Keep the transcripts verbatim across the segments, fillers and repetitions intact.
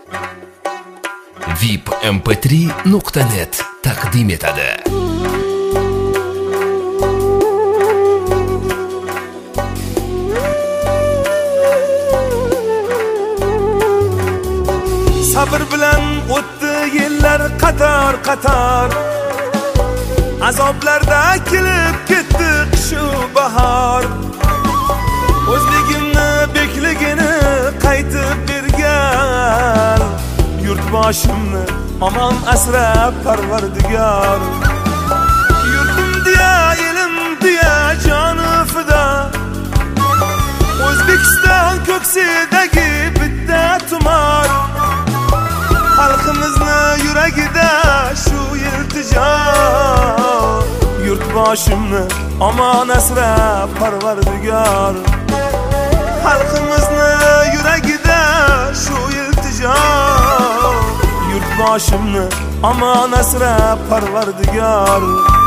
V I P M P три nuqta net taqdim etadi. Sabr bilan o'tdi yillar qator qator, azoblarda kelib ketdi shu bahor. O'zligimni bekligini qaytib bergan, yurtboshimni omon asrab Parvardigor. Yurtim diya, elim diya joni fido, O'zbekiston ko'ksidagi bitta tumor. Xalqimizni yuragida shu iltijo, yurtboshimni omon asrab Parvardigor. Xalqimizni yuragida shu iltijo, yurtboshimni omon asrab Parvardigor.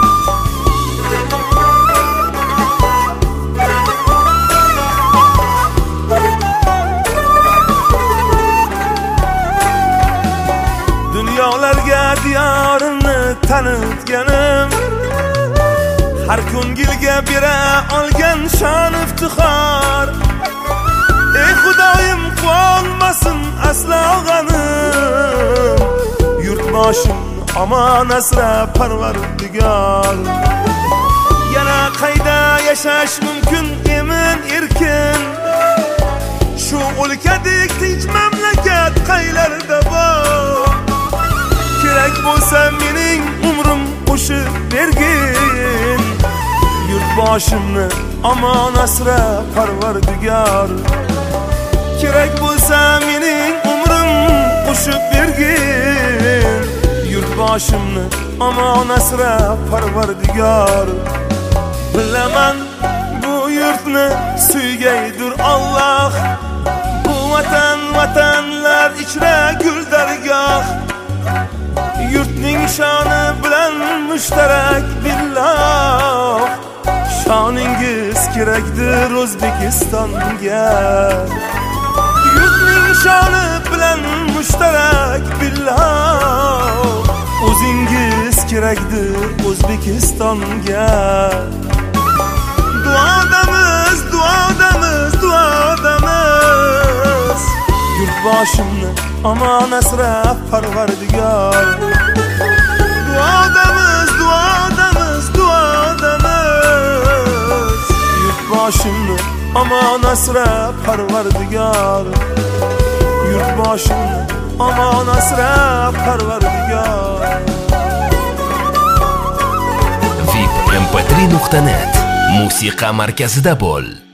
Dunyolarga diyorimni tanitganim, har ko'ngilga bera olgan shon iftixor. Ey Xudoyim qolmasin aslo g'anim, yurtboshimni omon asrab Parvardigor. Yana qayda yashash mumkin emin erkin, shu o'lkadek tinch mamlakat qaylarda bor. Kerak bo'lsa mening umrim qo'shib bergin, yurtboshimni omon asrab Parvardigor. Kerak bo'lsa mening umrim qo'shib bergin, yurtboshimni omon asrab Parvardigor. Bilaman bu yurtni suygaydir Alloh, bu vatan vatanlar ichra guldargoh. Yurtning shoni bilan mushtarak billoh, shoningiz kerakdir O'zbekistonga. Yurtning shoni bilan mushtarak billoh, o'zingiz kerakdir O'zbekistonga. Duodamiz, duodamiz, duodamiz, yurtboshimni omon asrab Parvardigor. Duodamiz, duodamiz, duodamiz, yurtboshimni omon asrab Parvardigor. Yurtboshimni omon asrab Parvardigor. V I P M P три nuqta net musiqa markazida bo'l.